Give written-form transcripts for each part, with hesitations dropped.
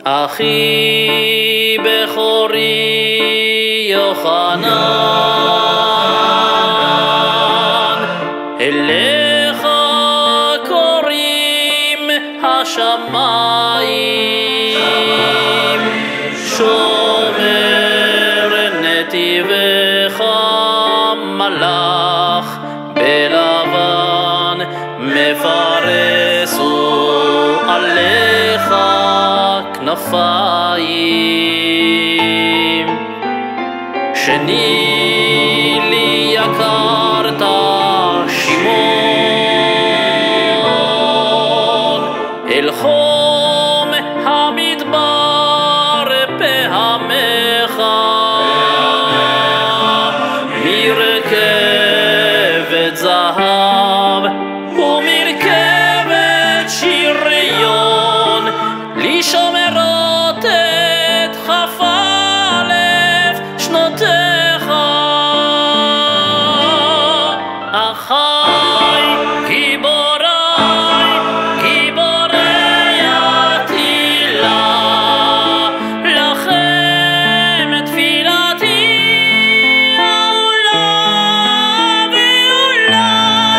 אחי בכורי יוחנן, אליך קוראים השמיים, שומר נתיבך מלאך בלבן, מפרסו עליך כנפיים. שני לי יקרת שמעון, אל חום המדבר פעמך, מרכבת זהב ומרכבת שריון, לי שומרות את כ"א שנותיך. אחי גיבורי, גיבורי התהילה, לכם תפילתי עולה ועולה.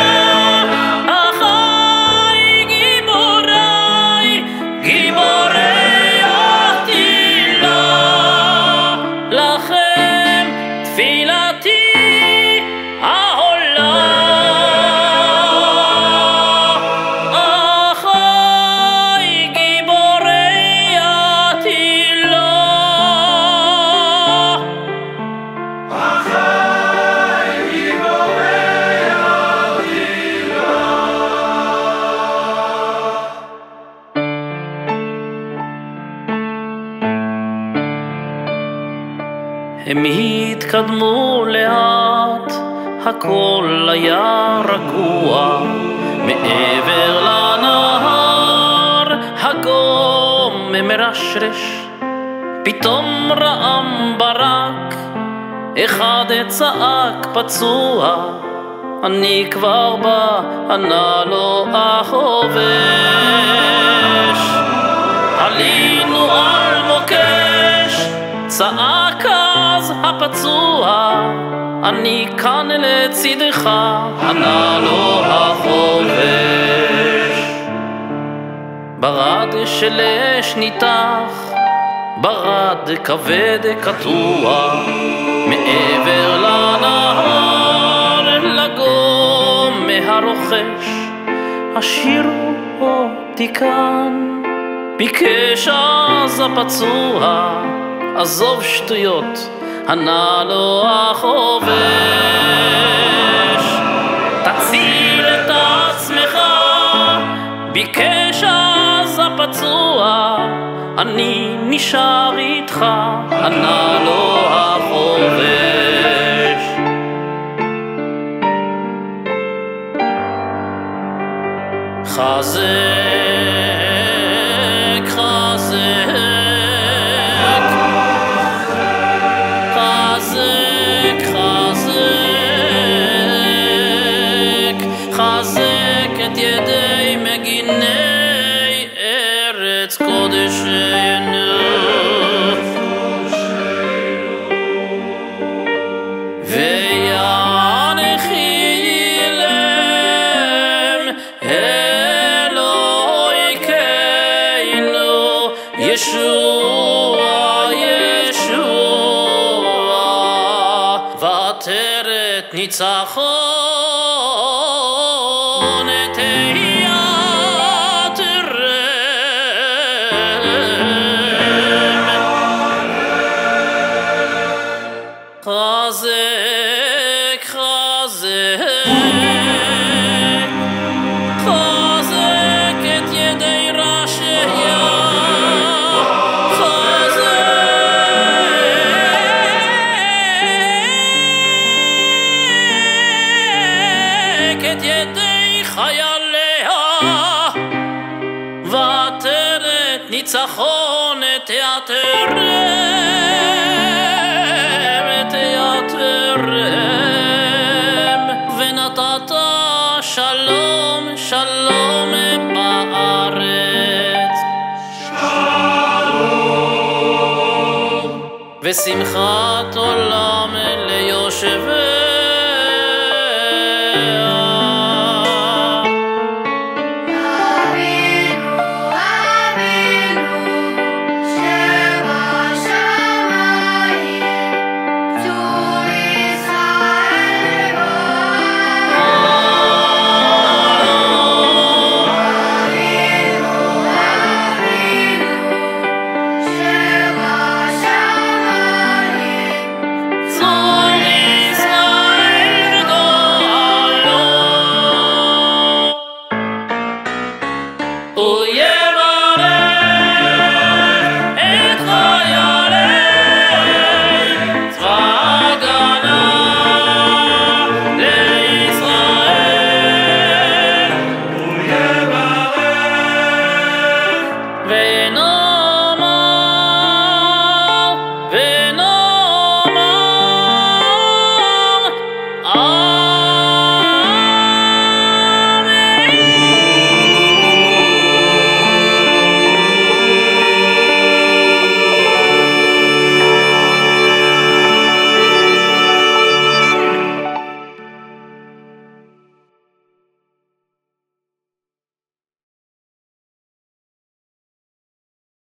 אחי גיבורי, גיבורי התהילה, לכם תפילתי העולה. אחי גיבורי התהילה, הם התקדמו לאט, הכל היה רגוע, מעבר לנהר הגום מרשרש, פתאום רעם ברק, אחד צעק פצוע, אני כבר בא, ענה לו החובש. עלינו על מוקש, צעק אז הפצוע, אני כאן לצדך, ענה לו החובש. ברד של אש ניתח, ברד כבד קטוע, מעבר לנהר לגום מהרוחש, השירו אותי כאן, ביקש אז הפצוע, עזוב שטויות, ענה לו החובש. תציל את עצמך, ביקש אז הפצוע, אני נשאר איתך, ענה לו החובש. חזק, חזק, חזק, חזק, חזק את ידי מגיני ארץ קודשנו, וינחילם אלוהינו ישוע, ישוע, ועטרת ניצחון תהיית רם. חזק, חזק, חזק את ידי ראשיה, חזק את ידי חייליה, ועטרת ניצחון תיאטרם, ונתת שלום, שלום בארץ. שלום ושמחת עולם ליושבי